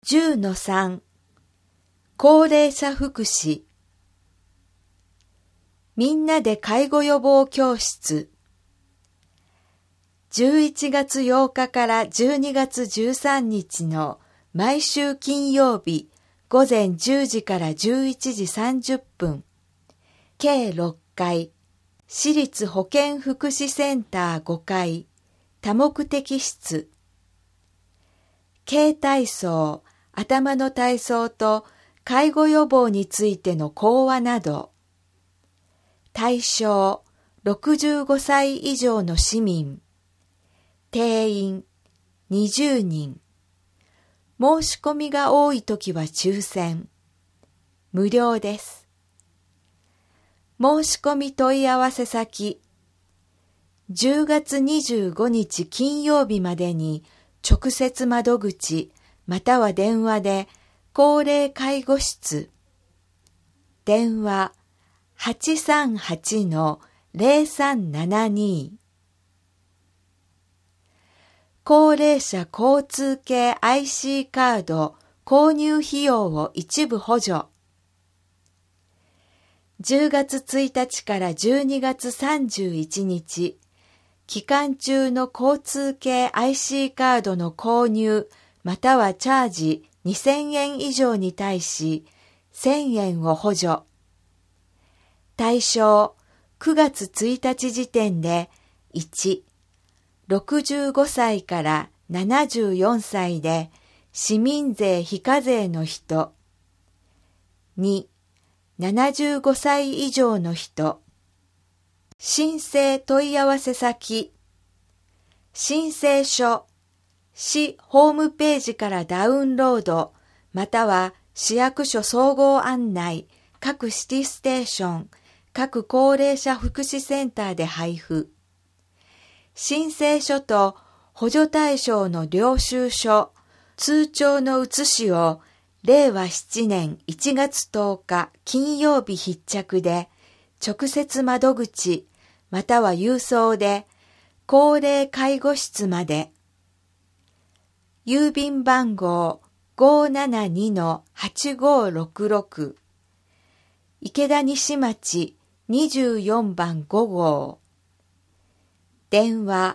10-3 高齢者福祉みんなで介護予防教室11月8日から12月13日の毎週金曜日午前10時から11時30分計6回市立保健福祉センター5階多目的室軽体操、頭の体操と介護予防についての講話など対象65歳以上の市民定員20人申し込みが多いときは抽選無料です申し込み問い合わせ先10月25日金曜日までに直接窓口または電話で高齢介護室電話 838-0372 高齢者交通系 IC カード購入費用を一部補助10月1日から12月31日期間中の交通系 IC カードの購入またはチャージ2000円以上に対し1000円を補助。対象9月1日時点で1、65歳から74歳で市民税非課税の人2、75歳以上の人申請問い合わせ先申請書市ホームページからダウンロードまたは市役所総合案内各シティステーション各高齢者福祉センターで配布申請書と補助対象の領収書通帳の写しを令和7年1月10日金曜日必着で直接窓口または郵送で高齢介護室まで郵便番号 572-8566 池田西町24番5号電話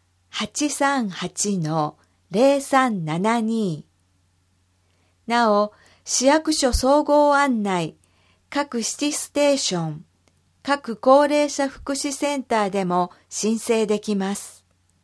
838-0372 なお市役所総合案内各シティステーション各高齢者福祉センターでも申請できます。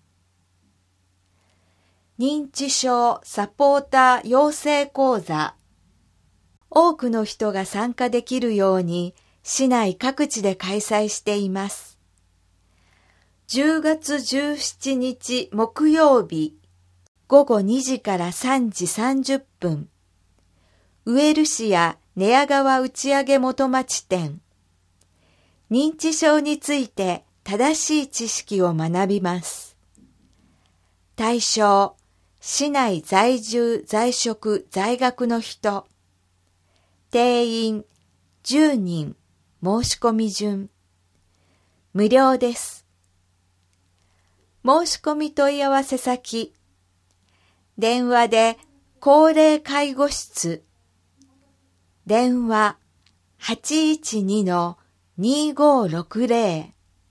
認知症サポーター養成講座多くの人が参加できるように市内各地で開催しています。10月17日木曜日午後2時から3時30分ウエルシア寝屋川打上元町店認知症について正しい知識を学びます。対象、市内在住、在職、在学の人。定員、10人、申し込み順。無料です。申し込み問い合わせ先。電話で高齢介護室。電話、812-2560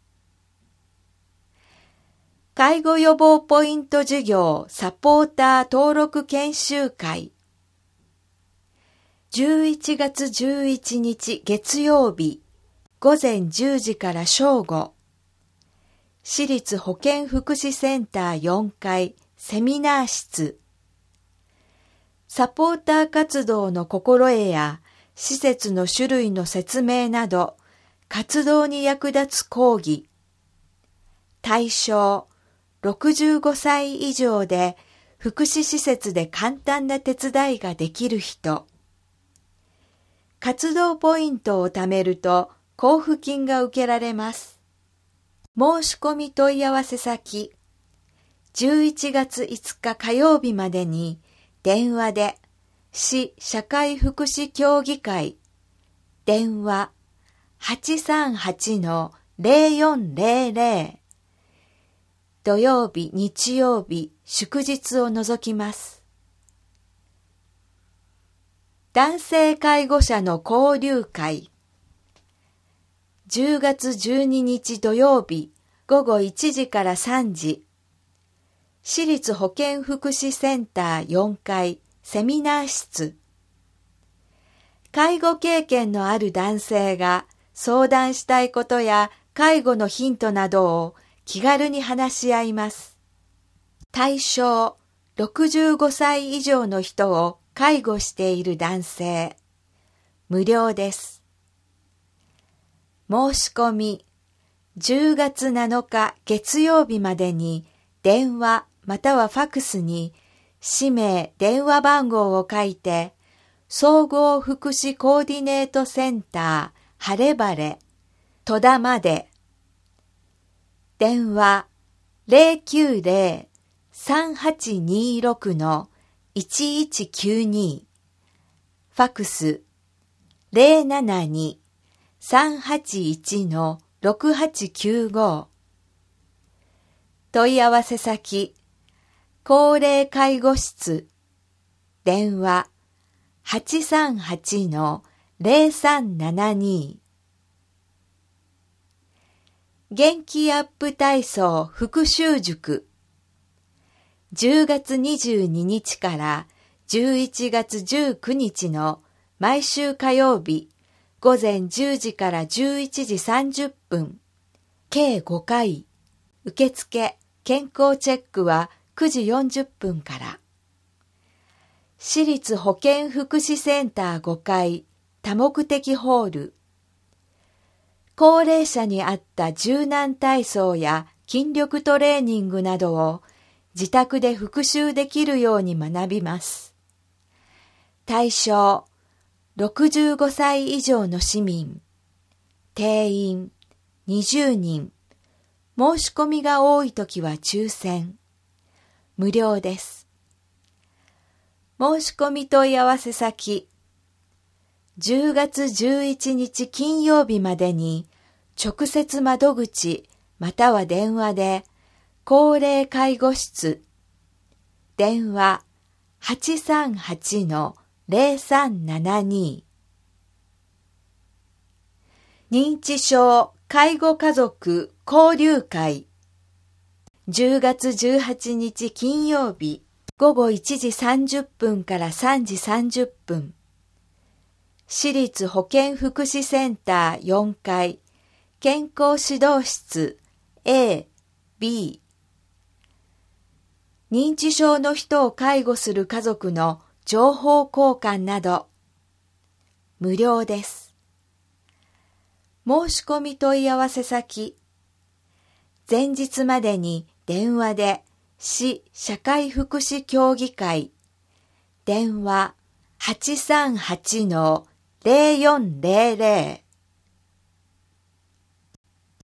介護予防ポイント事業サポーター登録研修会11月11日月曜日午前10時から正午市立保健福祉センター4階セミナー室サポーター活動の心得や施設の種類の説明など活動に役立つ講義対象65歳以上で福祉施設で簡単な手伝いができる人活動ポイントを貯めると交付金が受けられます申し込み問い合わせ先11月5日火曜日までに電話で市社会福祉協議会電話 838-0400 土曜日、日曜日、祝日を除きます。 男性介護者の交流会。10月12日土曜日午後1時から3時。市立保健福祉センター4階セミナー室。介護経験のある男性が相談したいことや介護のヒントなどを気軽に話し合います。対象65歳以上の人を介護している男性。無料です。申し込み10月7日月曜日までに電話またはファクスに氏名、電話番号を書いて総合福祉コーディネートセンター晴れ晴れ戸田まで。電話 090-3826-1192 ファクス 072-381-6895 問い合わせ先高齢介護室電話 838-0372 元気アップ体操復習塾10月22日から11月19日の毎週火曜日午前10時から11時30分計5回受付健康チェックは9時40分から市立保健福祉センター5階多目的ホール高齢者に合った柔軟体操や筋力トレーニングなどを自宅で復習できるように学びます。対象65歳以上の市民定員20人申し込みが多いときは抽選無料です。申し込み問い合わせ先10月11日金曜日までに直接窓口または電話で高齢介護室電話 838-0372 認知症介護家族交流会10月18日金曜日午後1時30分から3時30分市立保健福祉センター4階健康指導室 A、B 認知症の人を介護する家族の情報交換など無料です。申し込み問い合わせ先前日までに電話で市社会福祉協議会電話 838-0400